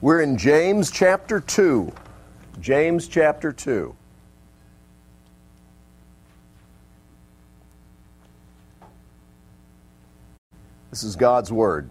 We're in James chapter 2. James chapter 2. This is God's Word.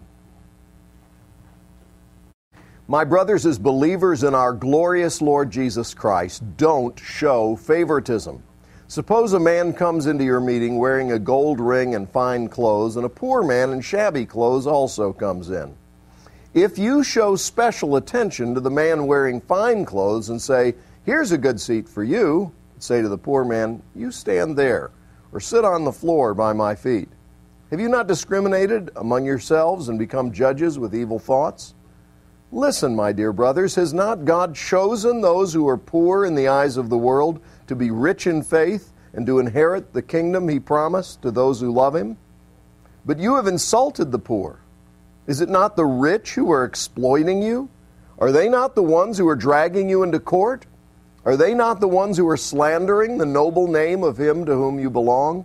My brothers, as believers in our glorious Lord Jesus Christ, don't show favoritism. Suppose a man comes into your meeting wearing a gold ring and fine clothes, and a poor man in shabby clothes also comes in. If you show special attention to the man wearing fine clothes and say, "Here's a good seat for you," say to the poor man, "You stand there, or sit on the floor by my feet." Have you not discriminated among yourselves and become judges with evil thoughts? Listen, my dear brothers, has not God chosen those who are poor in the eyes of the world to be rich in faith and to inherit the kingdom He promised to those who love Him? But you have insulted the poor. Is it not the rich who are exploiting you? Are they not the ones who are dragging you into court? Are they not the ones who are slandering the noble name of Him to whom you belong?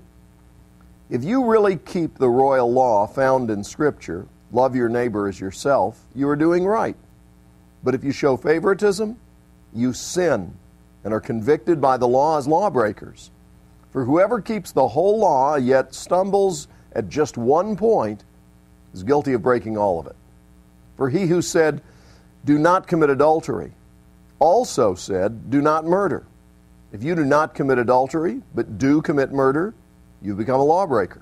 If you really keep the royal law found in Scripture, love your neighbor as yourself, you are doing right. But if you show favoritism, you sin and are convicted by the law as lawbreakers. For whoever keeps the whole law yet stumbles at just one point is guilty of breaking all of it. For he who said, "Do not commit adultery," also said, "Do not murder." If you do not commit adultery, but do commit murder, you become a lawbreaker.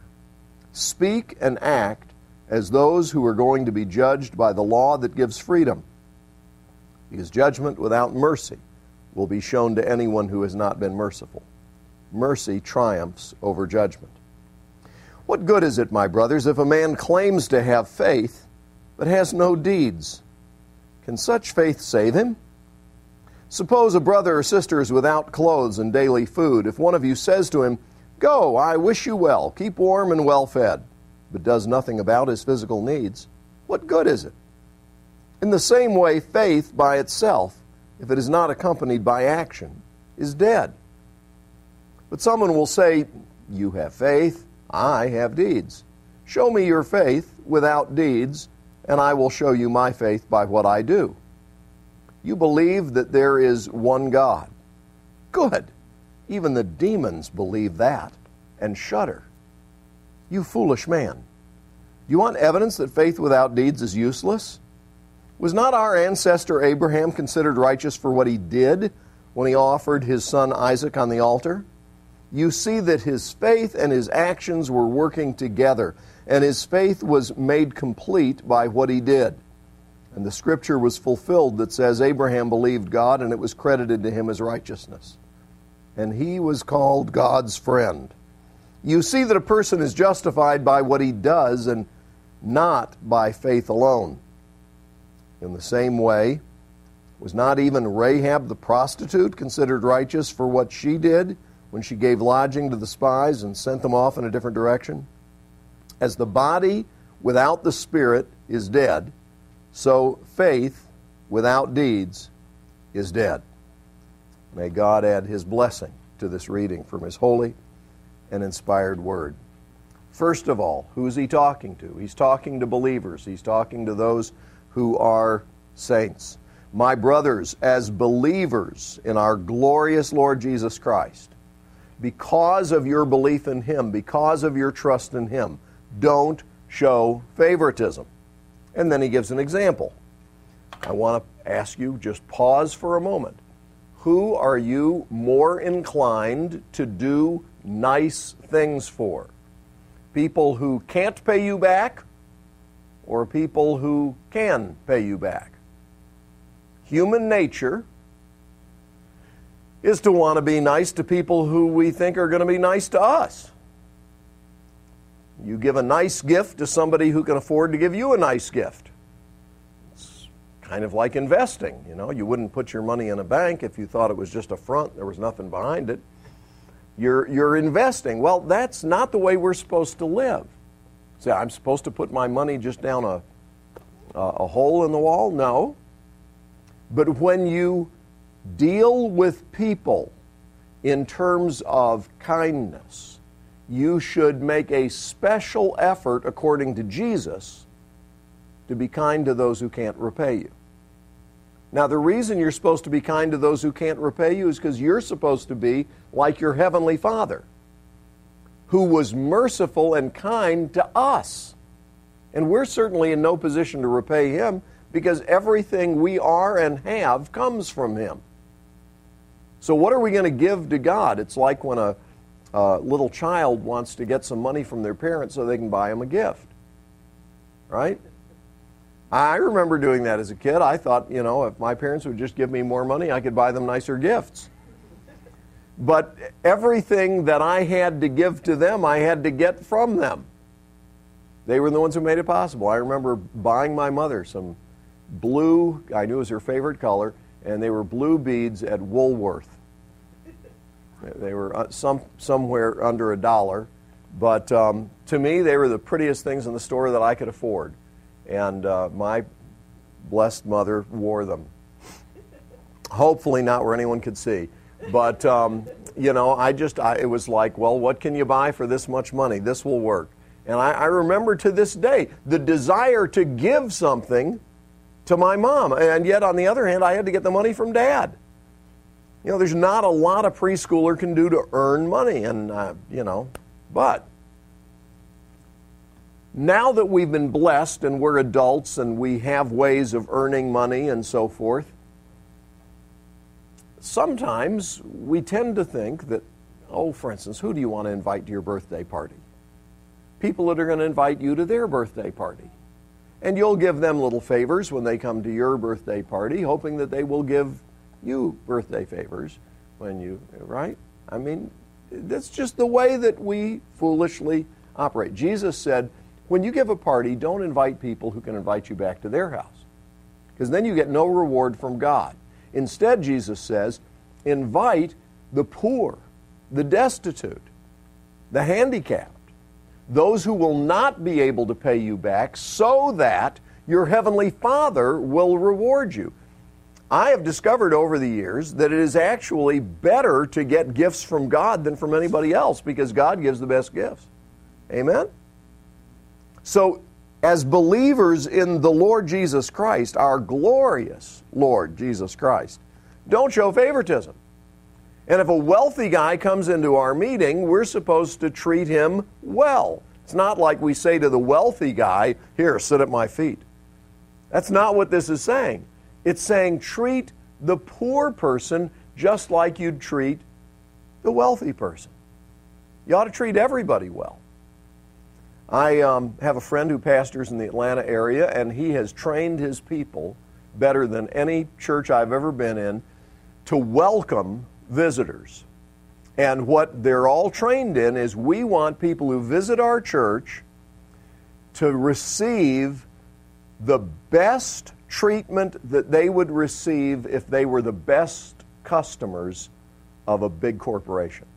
Speak and act as those who are going to be judged by the law that gives freedom, because judgment without mercy will be shown to anyone who has not been merciful. Mercy triumphs over judgment. What good is it, my brothers, if a man claims to have faith but has no deeds? Can such faith save him? Suppose a brother or sister is without clothes and daily food. If one of you says to him, "Go, I wish you well, keep warm and well fed," but does nothing about his physical needs, what good is it? In the same way, faith by itself, if it is not accompanied by action, is dead. But someone will say, "You have faith, I have deeds. Show me your faith without deeds, and I will show you my faith by what I do." You believe that there is one God. Good. Even the demons believe that and shudder. You foolish man. You want evidence that faith without deeds is useless? Was not our ancestor Abraham considered righteous for what he did when he offered his son Isaac on the altar? You see that his faith and his actions were working together, and his faith was made complete by what he did. And the scripture was fulfilled that says, Abraham believed God, and it was credited to him as righteousness. And he was called God's friend. You see that a person is justified by what he does and not by faith alone. In the same way, was not even Rahab the prostitute considered righteous for what she did when she gave lodging to the spies and sent them off in a different direction? As the body without the spirit is dead, so faith without deeds is dead. May God add His blessing to this reading from His holy and inspired Word. First of all, who is He talking to? He's talking to believers. He's talking to those who are saints. My brothers, as believers in our glorious Lord Jesus Christ, because of your belief in Him, because of your trust in Him, don't show favoritism. And then he gives an example. I want to ask you, just pause for a moment. Who are you more inclined to do nice things for? People who can't pay you back, or people who can pay you back? Human nature is to want to be nice to people who we think are going to be nice to us. You give a nice gift to somebody who can afford to give you a nice gift. It's kind of like investing. You wouldn't put your money in a bank if you thought it was just a front, there was nothing behind it. You're investing. Well, that's not the way we're supposed to live. Say, I'm supposed to put my money just down a hole in the wall? No. But when you deal with people in terms of kindness, you should make a special effort, according to Jesus, to be kind to those who can't repay you. Now, the reason you're supposed to be kind to those who can't repay you is because you're supposed to be like your Heavenly Father, who was merciful and kind to us. And we're certainly in no position to repay Him because everything we are and have comes from Him. So what are we going to give to God? It's like when a little child wants to get some money from their parents so they can buy them a gift, right? I remember doing that as a kid. I thought, if my parents would just give me more money, I could buy them nicer gifts. But everything that I had to give to them, I had to get from them. They were the ones who made it possible. I remember buying my mother some blue, I knew it was her favorite color, and they were blue beads at Woolworth. They were somewhere under $1, but to me, they were the prettiest things in the store that I could afford. And my blessed mother wore them. Hopefully not where anyone could see. But, it was like, well, what can you buy for this much money? This will work. And I remember to this day the desire to give something to my mom. And yet, on the other hand, I had to get the money from Dad. There's not a lot a preschooler can do to earn money. And, but now that we've been blessed and we're adults and we have ways of earning money and so forth, sometimes we tend to think that, for instance, who do you want to invite to your birthday party? People that are going to invite you to their birthday party. And you'll give them little favors when they come to your birthday party, hoping that they will give you birthday favors right? I mean, that's just the way that we foolishly operate. Jesus said, when you give a party, don't invite people who can invite you back to their house, because then you get no reward from God. Instead, Jesus says, invite the poor, the destitute, the handicapped, those who will not be able to pay you back, so that your Heavenly Father will reward you. I have discovered over the years that it is actually better to get gifts from God than from anybody else, because God gives the best gifts. Amen? So, as believers in the Lord Jesus Christ, our glorious Lord Jesus Christ, don't show favoritism. And if a wealthy guy comes into our meeting, we're supposed to treat him well. It's not like we say to the wealthy guy, here, sit at my feet. That's not what this is saying. It's saying treat the poor person just like you'd treat the wealthy person. You ought to treat everybody well. I have a friend who pastors in the Atlanta area, and he has trained his people better than any church I've ever been in to welcome visitors. And what they're all trained in is we want people who visit our church to receive the best treatment that they would receive if they were the best customers of a big corporation.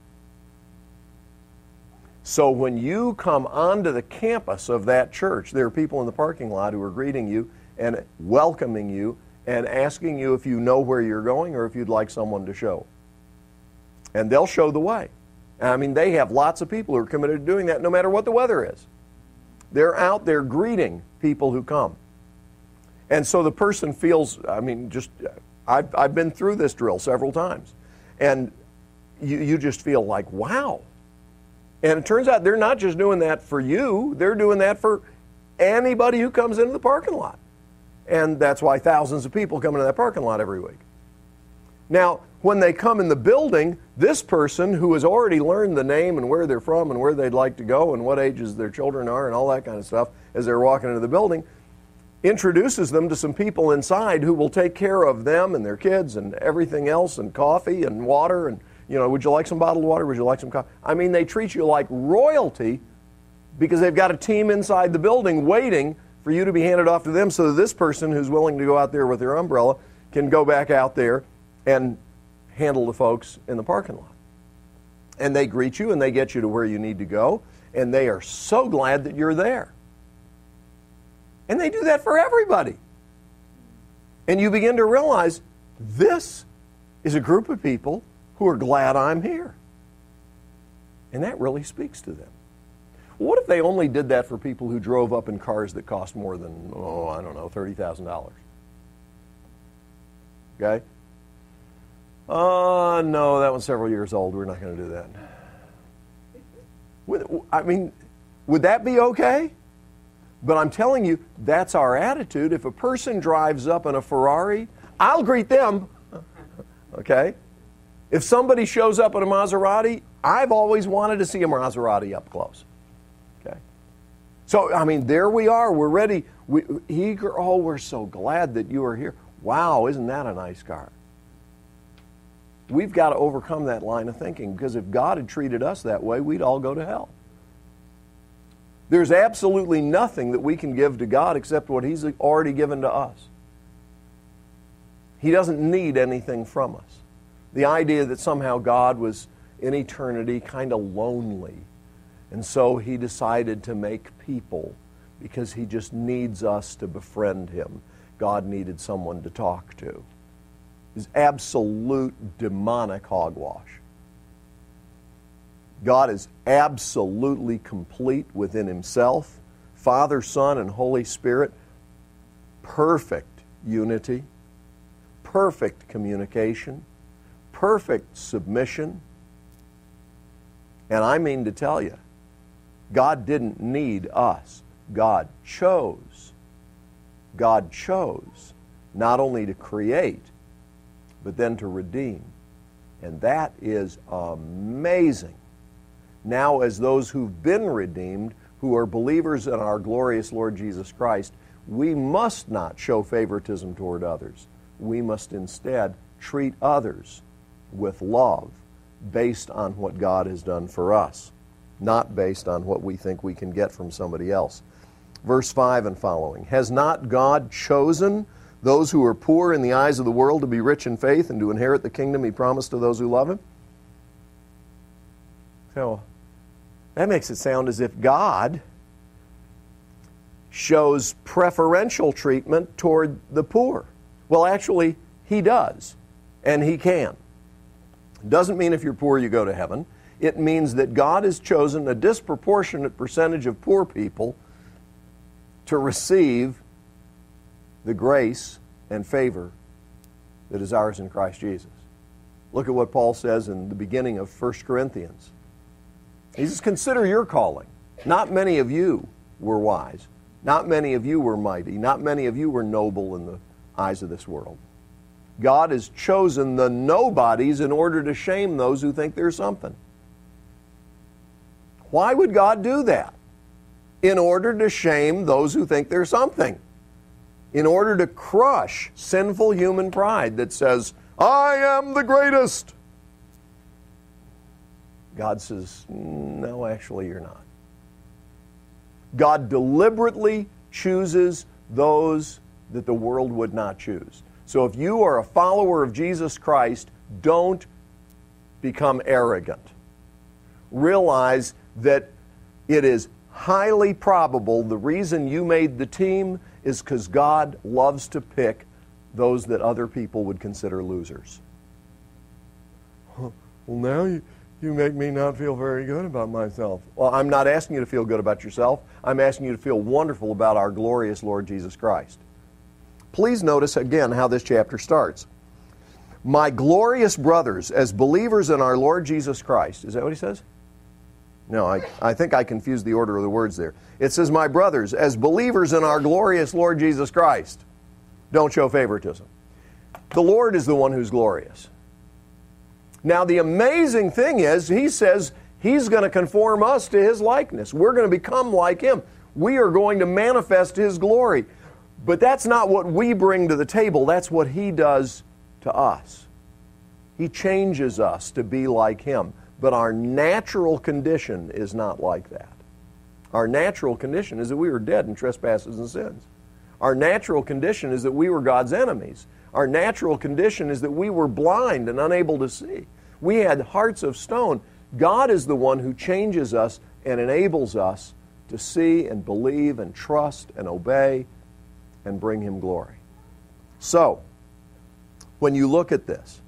So when you come onto the campus of that church, there are people in the parking lot who are greeting you and welcoming you and asking you if you know where you're going or if you'd like someone to show. And they'll show the way. I mean, they have lots of people who are committed to doing that no matter what the weather is. They're out there greeting people who come. And so the person feels, I've been through this drill several times. And you just feel like, wow. And it turns out they're not just doing that for you, they're doing that for anybody who comes into the parking lot. And that's why thousands of people come into that parking lot every week. Now, when they come in the building, this person who has already learned the name and where they're from and where they'd like to go and what ages their children are and all that kind of stuff as they're walking into the building, introduces them to some people inside who will take care of them and their kids and everything else, and coffee and water and, would you like some bottled water? Would you like some coffee? I mean, they treat you like royalty because they've got a team inside the building waiting for you to be handed off to them so that this person who's willing to go out there with their umbrella can go back out there and handle the folks in the parking lot. And they greet you and they get you to where you need to go, and they are so glad that you're there. And they do that for everybody. And you begin to realize this is a group of people who are glad I'm here. And that really speaks to them. What if they only did that for people who drove up in cars that cost more than, $30,000? Okay? No, that one's several years old. We're not going to do that. Would that be okay? But I'm telling you, that's our attitude. If a person drives up in a Ferrari, I'll greet them. Okay? If somebody shows up in a Maserati, I've always wanted to see a Maserati up close. Okay? So, there we are. We're ready. We're so glad that you are here. Wow, isn't that a nice car? We've got to overcome that line of thinking, because if God had treated us that way, we'd all go to hell. There's absolutely nothing that we can give to God except what He's already given to us. He doesn't need anything from us. The idea that somehow God was in eternity kind of lonely, and so He decided to make people because He just needs us to befriend Him. God needed someone to talk to. Is absolute demonic hogwash. God is absolutely complete within Himself. Father, Son, and Holy Spirit. Perfect unity. Perfect communication. Perfect submission. And I mean to tell you, God didn't need us. God chose. God chose not only to create, but then to redeem. And that is amazing. Now, as those who've been redeemed, who are believers in our glorious Lord Jesus Christ, we must not show favoritism toward others. We must instead treat others with love based on what God has done for us, not based on what we think we can get from somebody else. Verse 5 and following. Has not God chosen those who are poor in the eyes of the world to be rich in faith and to inherit the kingdom He promised to those who love Him? So, that makes it sound as if God shows preferential treatment toward the poor. Well, actually, He does, and He can. It doesn't mean if you're poor you go to heaven. It means that God has chosen a disproportionate percentage of poor people to receive the grace and favor that is ours in Christ Jesus. Look at what Paul says in the beginning of 1 Corinthians. He says, consider your calling. Not many of you were wise. Not many of you were mighty. Not many of you were noble in the eyes of this world. God has chosen the nobodies in order to shame those who think they're something. Why would God do that? In order to shame those who think they're something. In order to crush sinful human pride that says, I am the greatest. God says, no, actually you're not. God deliberately chooses those that the world would not choose. So if you are a follower of Jesus Christ, don't become arrogant. Realize that it is highly probable the reason you made the team is because God loves to pick those that other people would consider losers. Well, now you make me not feel very good about myself. Well, I'm not asking you to feel good about yourself. I'm asking you to feel wonderful about our glorious Lord Jesus Christ. Please notice again how this chapter starts. My glorious brothers, as believers in our Lord Jesus Christ. Is that what he says? No, I think I confused the order of the words there. It says, my brothers, as believers in our glorious Lord Jesus Christ. Don't show favoritism. The Lord is the one who's glorious. Now, the amazing thing is, he says he's going to conform us to his likeness. We're going to become like him. We are going to manifest his glory. But that's not what we bring to the table. That's what he does to us. He changes us to be like him. But our natural condition is not like that. Our natural condition is that we were dead in trespasses and sins. Our natural condition is that we were God's enemies. Our natural condition is that we were blind and unable to see. We had hearts of stone. God is the one who changes us and enables us to see and believe and trust and obey and bring him glory. So, when you look at this,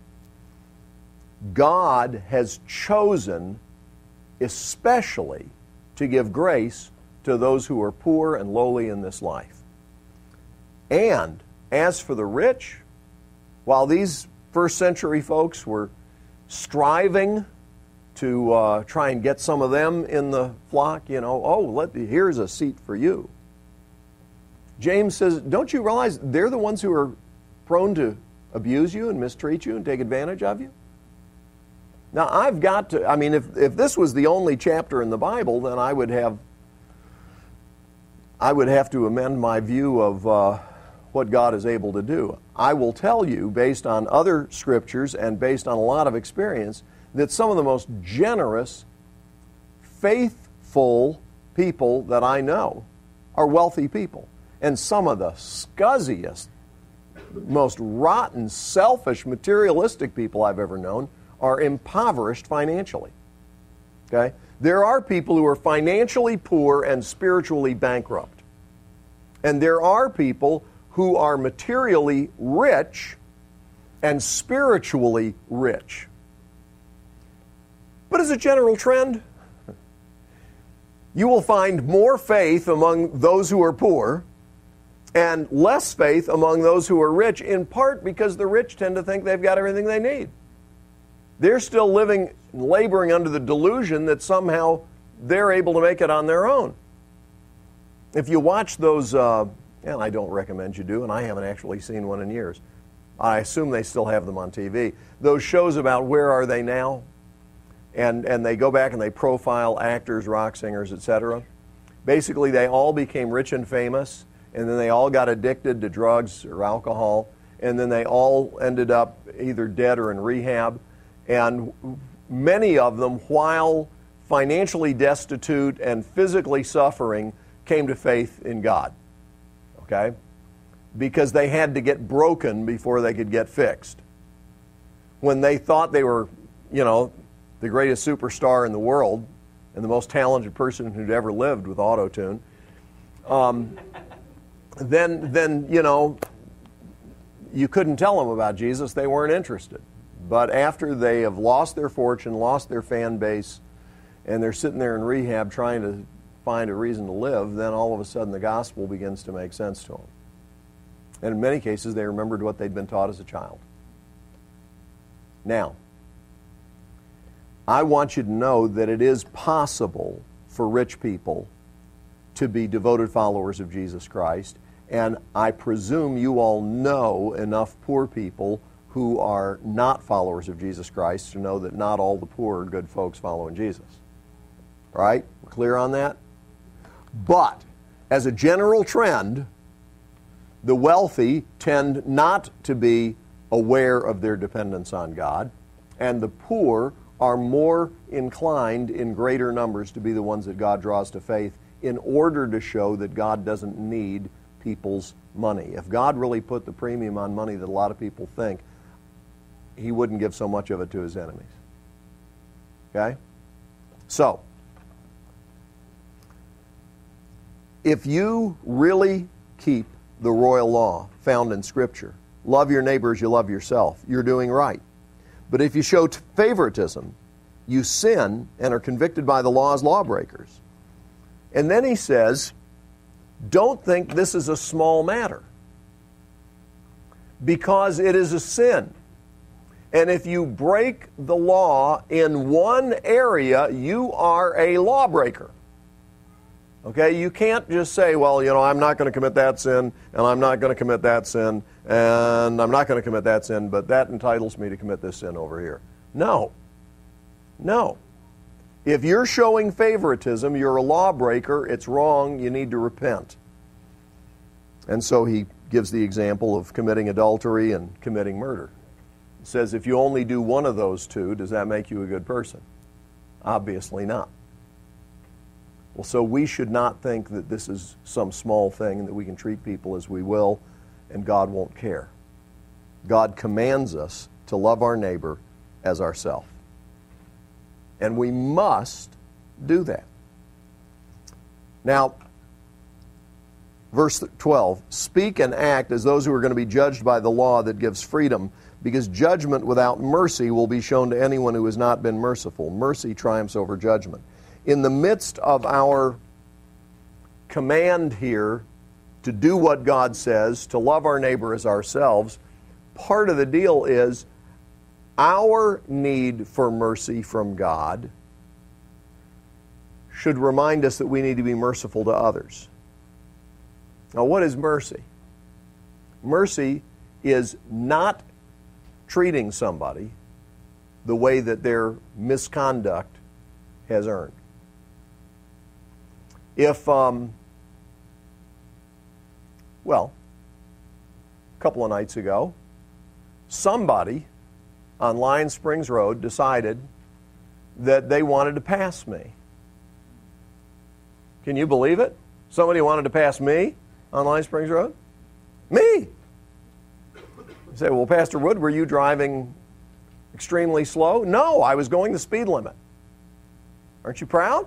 God has chosen especially to give grace to those who are poor and lowly in this life. And as for the rich, While these first century folks were striving to try and get some of them in the flock, here's a seat for you. James says, don't you realize they're the ones who are prone to abuse you and mistreat you and take advantage of you? Now, if this was the only chapter in the Bible, then I would have to amend my view of what God is able to do. I will tell you, based on other scriptures and based on a lot of experience, that some of the most generous, faithful people that I know are wealthy people. And some of the scuzziest, most rotten, selfish, materialistic people I've ever known are impoverished financially. Okay? There are people who are financially poor and spiritually bankrupt. And there are people who are materially rich and spiritually rich. But as a general trend, you will find more faith among those who are poor and less faith among those who are rich, in part because the rich tend to think they've got everything they need. They're still laboring under the delusion that somehow they're able to make it on their own. If you watch those, and I don't recommend you do, and I haven't actually seen one in years. I assume they still have them on TV. Those shows about Where Are They Now? And they go back and they profile actors, rock singers, etc. Basically, they all became rich and famous, and then they all got addicted to drugs or alcohol, and then they all ended up either dead or in rehab. And many of them, while financially destitute and physically suffering, came to faith in God. Okay? Because they had to get broken before they could get fixed. When they thought they were, the greatest superstar in the world and the most talented person who'd ever lived with auto-tune, then you couldn't tell them about Jesus. They weren't interested. But after they have lost their fortune, lost their fan base, and they're sitting there in rehab trying to find a reason to live, then all of a sudden the gospel begins to make sense to them. And in many cases, they remembered what they'd been taught as a child. Now, I want you to know that it is possible for rich people to be devoted followers of Jesus Christ, and I presume you all know enough poor people who are not followers of Jesus Christ to know that not all the poor are good folks following Jesus. Right? We're clear on that? But, as a general trend, the wealthy tend not to be aware of their dependence on God, and the poor are more inclined in greater numbers to be the ones that God draws to faith in order to show that God doesn't need people's money. If God really put the premium on money that a lot of people think, He wouldn't give so much of it to His enemies. Okay? So, if you really keep the royal law found in Scripture, love your neighbor as you love yourself, you're doing right. But if you show favoritism, you sin and are convicted by the law as lawbreakers. And then he says, don't think this is a small matter, because it is a sin. And if you break the law in one area, you are a lawbreaker. Okay, you can't just say, well, I'm not going to commit that sin, and I'm not going to commit that sin, and I'm not going to commit that sin, but that entitles me to commit this sin over here. No. If you're showing favoritism, you're a lawbreaker, it's wrong, you need to repent. And so he gives the example of committing adultery and committing murder. He says, if you only do one of those two, does that make you a good person? Obviously not. Well, so we should not think that this is some small thing and that we can treat people as we will and God won't care. God commands us to love our neighbor as ourselves. And we must do that. Now, verse 12, speak and act as those who are going to be judged by the law that gives freedom, because judgment without mercy will be shown to anyone who has not been merciful. Mercy triumphs over judgment. In the midst of our command here to do what God says, to love our neighbor as ourselves, part of the deal is our need for mercy from God should remind us that we need to be merciful to others. Now, what is mercy? Mercy is not treating somebody the way that their misconduct has earned. If, a couple of nights ago, somebody on Lion Springs Road decided that they wanted to pass me. Can you believe it? Somebody wanted to pass me on Lion Springs Road? Me! You say, well, Pastor Wood, were you driving extremely slow? No, I was going the speed limit. Aren't you proud?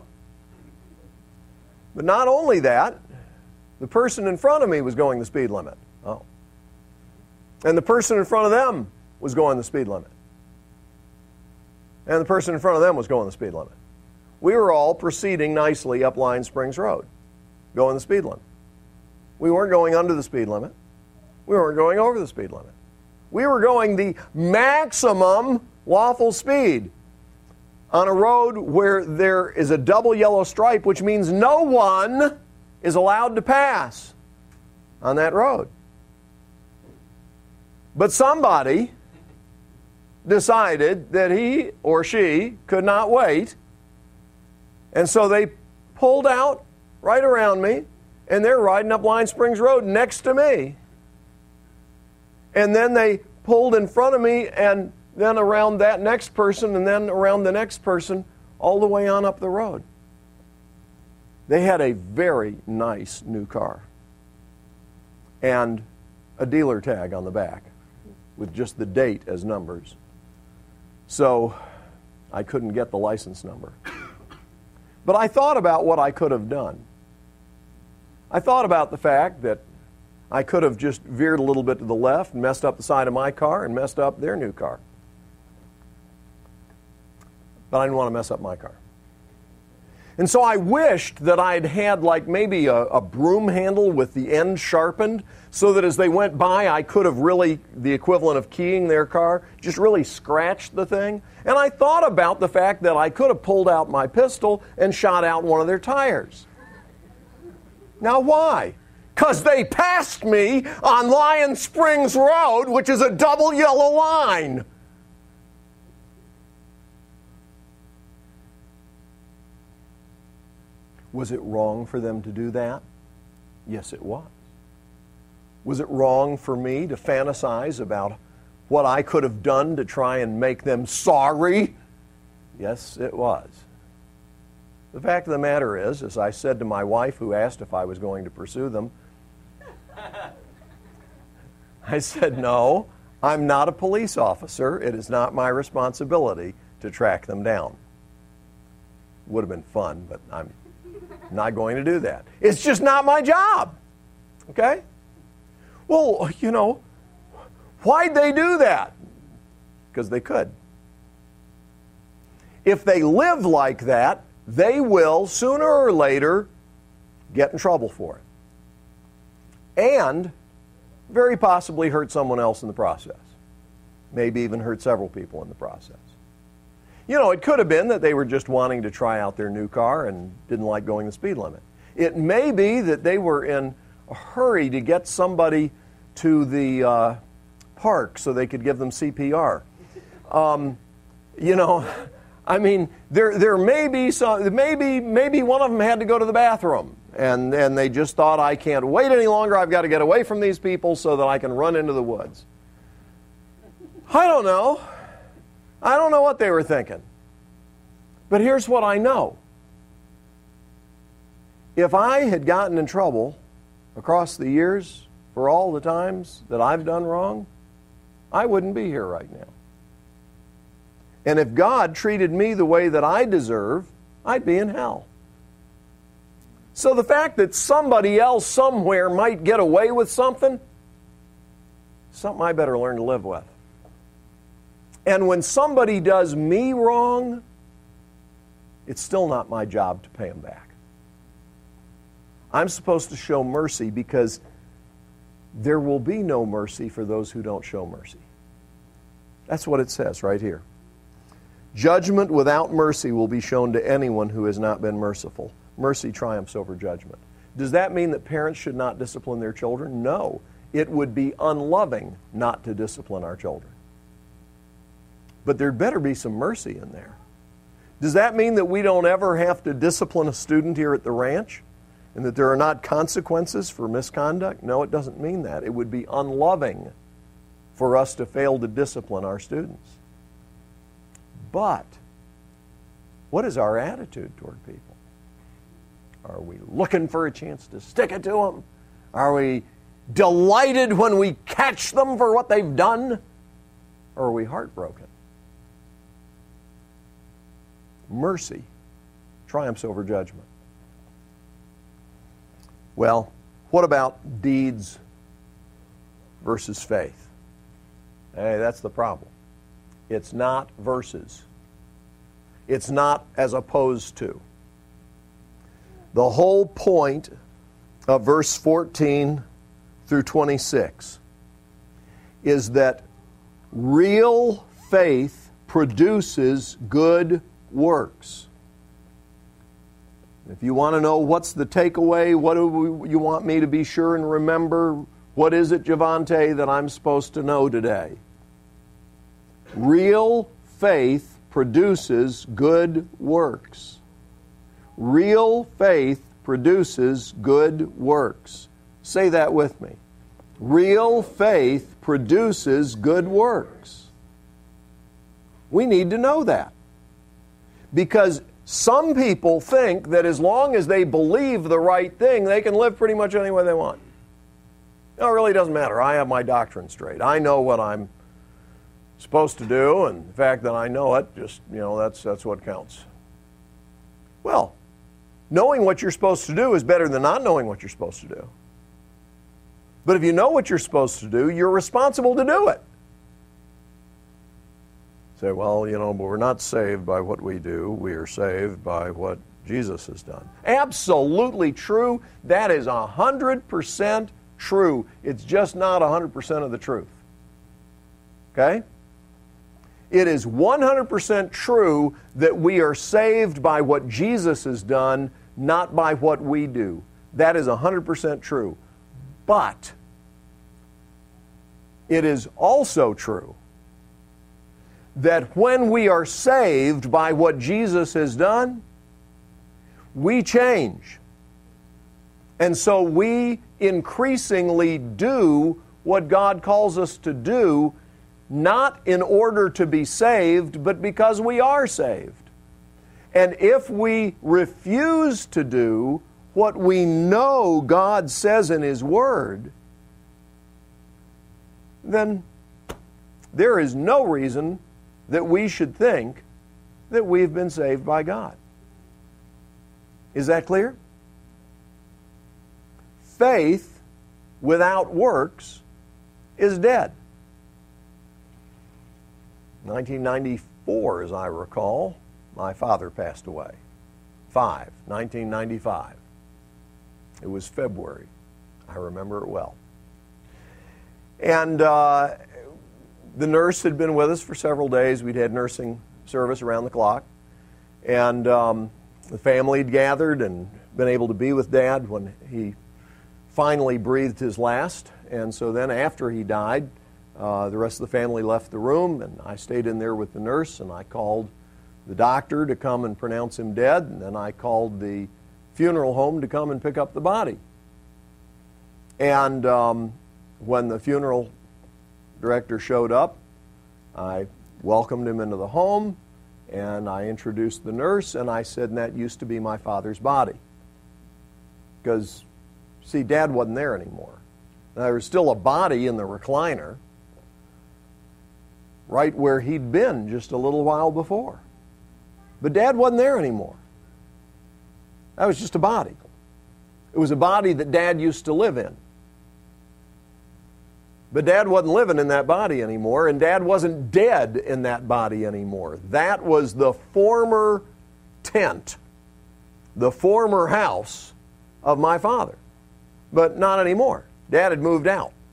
But not only that, the person in front of me was going the speed limit. Oh. And the person in front of them was going the speed limit. And the person in front of them was going the speed limit. We were all proceeding nicely up Lion Springs Road, going the speed limit. We weren't going under the speed limit. We weren't going over the speed limit. We were going the maximum lawful speed on a road where there is a double yellow stripe, which means no one is allowed to pass on that road. But somebody decided that he or she could not wait, and so they pulled out right around me, and they're riding up Lion Springs Road next to me. And then they pulled in front of me, and then around that next person, and then around the next person, all the way on up the road. They had a very nice new car and a dealer tag on the back with just the date as numbers. So I couldn't get the license number. But I thought about what I could have done. I thought about the fact that I could have just veered a little bit to the left, messed up the side of my car, and messed up their new car. But I didn't want to mess up my car. And so I wished that I'd had like maybe a broom handle with the end sharpened so that as they went by, I could have really, the equivalent of keying their car, just really scratched the thing. And I thought about the fact that I could have pulled out my pistol and shot out one of their tires. Now why? Because they passed me on Lion Springs Road, which is a double yellow line. Was it wrong for them to do that? Yes, it was. Was it wrong for me to fantasize about what I could have done to try and make them sorry? Yes, it was. The fact of the matter is, as I said to my wife who asked if I was going to pursue them, I said, no, I'm not a police officer. It is not my responsibility to track them down. Would have been fun, but I'm not going to do that. It's just not my job. Okay? Well, you know, why'd they do that? Because they could. If they live like that, they will, sooner or later, get in trouble for it. And very possibly hurt someone else in the process. Maybe even hurt several people in the process. You know, it could have been that they were just wanting to try out their new car and didn't like going the speed limit. It may be that they were in a hurry to get somebody to the park so they could give them CPR. You know, I mean, there may be some, maybe one of them had to go to the bathroom, and they just thought, I can't wait any longer. I've got to get away from these people so that I can run into the woods. I don't know. I don't know what they were thinking. But here's what I know. If I had gotten in trouble across the years for all the times that I've done wrong, I wouldn't be here right now. And if God treated me the way that I deserve, I'd be in hell. So the fact that somebody else somewhere might get away with something, something I better learn to live with. And when somebody does me wrong, it's still not my job to pay them back. I'm supposed to show mercy because there will be no mercy for those who don't show mercy. That's what it says right here. Judgment without mercy will be shown to anyone who has not been merciful. Mercy triumphs over judgment. Does that mean that parents should not discipline their children? No. It would be unloving not to discipline our children. But there'd better be some mercy in there. Does that mean that we don't ever have to discipline a student here at the ranch? And that there are not consequences for misconduct? No, it doesn't mean that. It would be unloving for us to fail to discipline our students. But what is our attitude toward people? Are we looking for a chance to stick it to them? Are we delighted when we catch them for what they've done? Or are we heartbroken? Mercy triumphs over judgment. Well, what about deeds versus faith? Hey, that's the problem. It's not verses. It's not as opposed to. The whole point of verse 14 through 26 is that real faith produces good works. If you want to know what's the takeaway, what do you want me to be sure and remember? What is it, Javante, that I'm supposed to know today? Real faith produces good works. Real faith produces good works. Say that with me. Real faith produces good works. We need to know that. Because some people think that as long as they believe the right thing, they can live pretty much any way they want. No, it really doesn't matter. I have my doctrine straight. I know what I'm supposed to do, and the fact that I know it, just, that's what counts. Well, knowing what you're supposed to do is better than not knowing what you're supposed to do. But if you know what you're supposed to do, you're responsible to do it. Say, well, but we're not saved by what we do. We are saved by what Jesus has done. Absolutely true. That is 100% true. It's just not 100% of the truth. Okay? It is 100% true that we are saved by what Jesus has done, not by what we do. That is 100% true. But it is also true that when we are saved by what Jesus has done, we change. And so we increasingly do what God calls us to do, not in order to be saved, but because we are saved. And if we refuse to do what we know God says in His Word, then there is no reason that we should think that we've been saved by God. Is that clear? Faith without works is dead. 1994, as I recall, my father passed away. 1995. It was February. I remember it well. And the nurse had been with us for several days. We'd had nursing service around the clock. And the family had gathered and been able to be with Dad when he finally breathed his last. And so then after he died, the rest of the family left the room, and I stayed in there with the nurse, and I called the doctor to come and pronounce him dead, and then I called the funeral home to come and pick up the body. And when the funeral director showed up, I welcomed him into the home, and I introduced the nurse, and I said, and that used to be my father's body. Because, see, Dad wasn't there anymore. Now, there was still a body in the recliner, right where he'd been just a little while before. But Dad wasn't there anymore. That was just a body. It was a body that Dad used to live in. But Dad wasn't living in that body anymore, and Dad wasn't dead in that body anymore. That was the former tent, the former house of my father. But not anymore. Dad had moved out.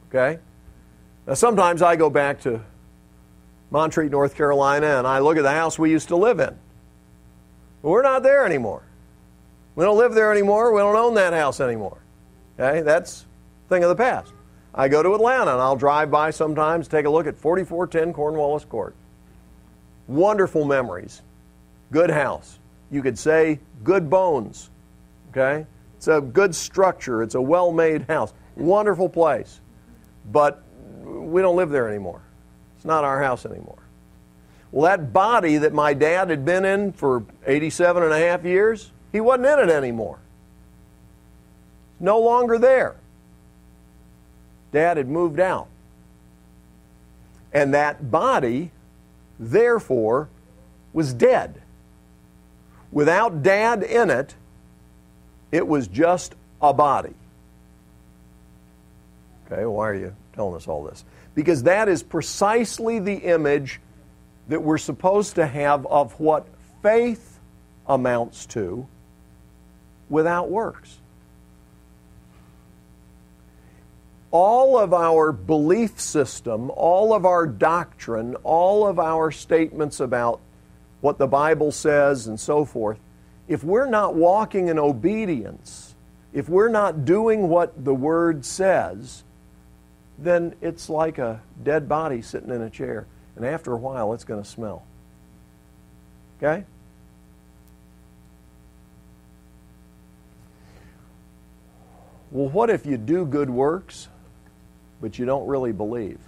Okay? Now, sometimes I go back to Montreat, North Carolina, and I look at the house we used to live in. But we're not there anymore. We don't live there anymore. We don't own that house anymore. Okay? That's a thing of the past. I go to Atlanta, and I'll drive by sometimes, take a look at 4410 Cornwallis Court. Wonderful memories. Good house. You could say good bones. Okay? It's a good structure. It's a well-made house. Wonderful place. But we don't live there anymore. It's not our house anymore. Well, that body that my dad had been in for 87 and a half years, he wasn't in it anymore. No longer there. Dad had moved out. And that body, therefore, was dead. Without Dad in it, it was just a body. Okay, well, why are you telling us all this? Because that is precisely the image that we're supposed to have of what faith amounts to without works. All of our belief system, all of our doctrine, all of our statements about what the Bible says and so forth, if we're not walking in obedience, if we're not doing what the Word says, then it's like a dead body sitting in a chair. And after a while, it's going to smell. Okay? Well, what if you do good works, but you don't really believe?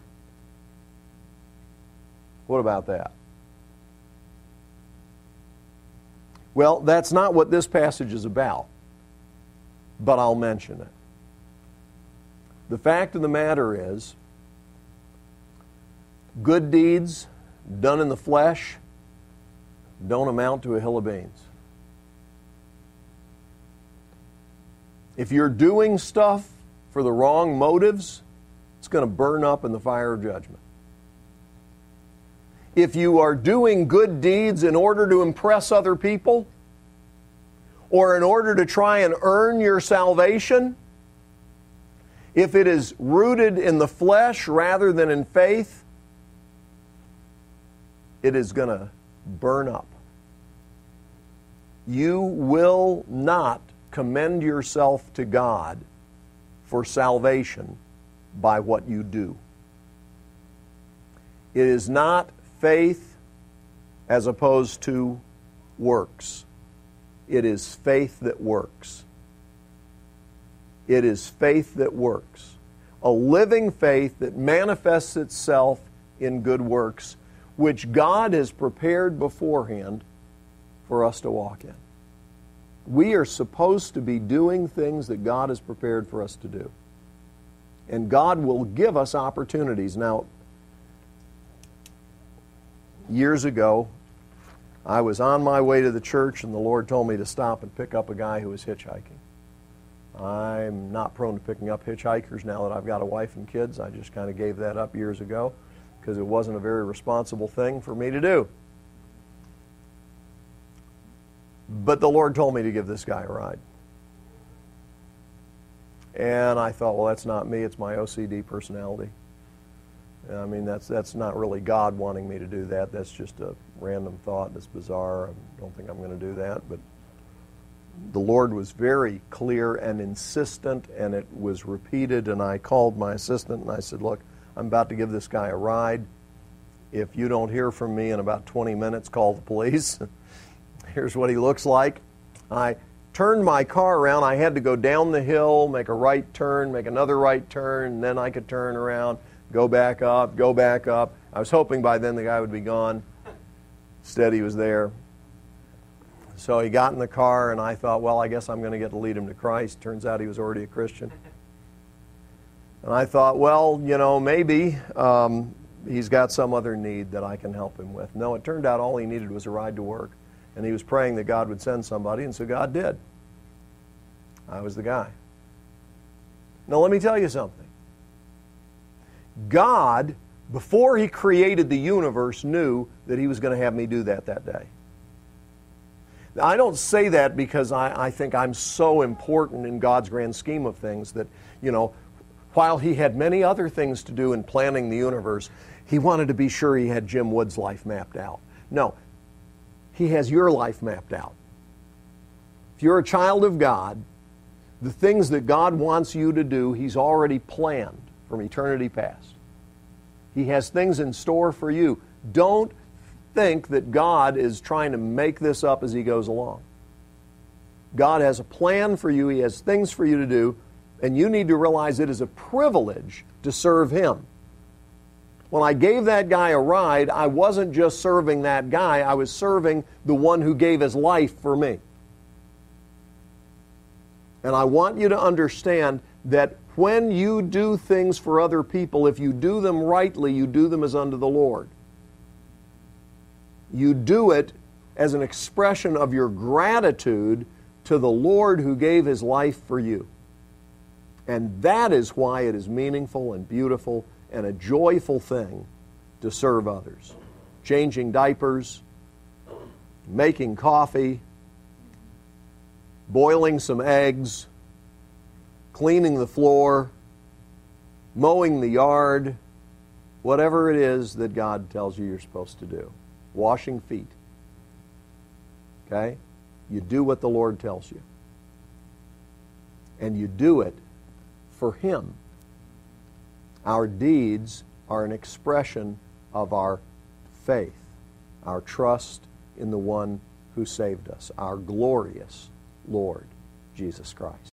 What about that? Well, that's not what this passage is about, but I'll mention it. The fact of the matter is, good deeds done in the flesh don't amount to a hill of beans. If you're doing stuff for the wrong motives, it's going to burn up in the fire of judgment. If you are doing good deeds in order to impress other people, or in order to try and earn your salvation, if it is rooted in the flesh rather than in faith, it is going to burn up. You will not commend yourself to God for salvation by what you do. It is not faith as opposed to works. It is faith that works. It is faith that works. A living faith that manifests itself in good works, which God has prepared beforehand for us to walk in. We are supposed to be doing things that God has prepared for us to do. And God will give us opportunities. Now, years ago, I was on my way to the church and the Lord told me to stop and pick up a guy who was hitchhiking. I'm not prone to picking up hitchhikers now that I've got a wife and kids. I just kind of gave that up years ago because it wasn't a very responsible thing for me to do. But the Lord told me to give this guy a ride. And I thought, well, that's not me, it's my OCD personality. I mean, that's not really God wanting me to do that. That's just a random thought. It's bizarre. I don't think I'm going to do that. But the Lord was very clear and insistent, and it was repeated. And I called my assistant, and I said, look, I'm about to give this guy a ride. If you don't hear from me in about 20 minutes, call the police. Here's what he looks like. I turned my car around. I had to go down the hill, make a right turn, make another right turn, and then I could turn around. Go back up, go back up. I was hoping by then the guy would be gone. Instead, he was there. So he got in the car, and I thought, well, I guess I'm going to get to lead him to Christ. Turns out he was already a Christian. And I thought, well, you know, maybe he's got some other need that I can help him with. No, it turned out all he needed was a ride to work. And he was praying that God would send somebody, and so God did. I was the guy. Now, let me tell you something. God, before He created the universe, knew that He was going to have me do that day. Now, I don't say that because I think I'm so important in God's grand scheme of things that, you know, While he had many other things to do in planning the universe, he wanted to be sure he had Jim Wood's life mapped out. No, he has your life mapped out. If you're a child of God, the things that God wants you to do, he's already planned from eternity past. He has things in store for you. Don't think that God is trying to make this up as he goes along. God has a plan for you. He has things for you to do, and you need to realize it is a privilege to serve him. When I gave that guy a ride, I wasn't just serving that guy. I was serving the one who gave his life for me. And I want you to understand that when you do things for other people, if you do them rightly, you do them as unto the Lord. You do it as an expression of your gratitude to the Lord who gave his life for you. And that is why it is meaningful and beautiful and a joyful thing to serve others. Changing diapers, making coffee, boiling some eggs, cleaning the floor, mowing the yard, whatever it is that God tells you you're supposed to do. Washing feet. Okay? You do what the Lord tells you. And you do it for him. Our deeds are an expression of our faith, our trust in the one who saved us, our glorious Lord Jesus Christ.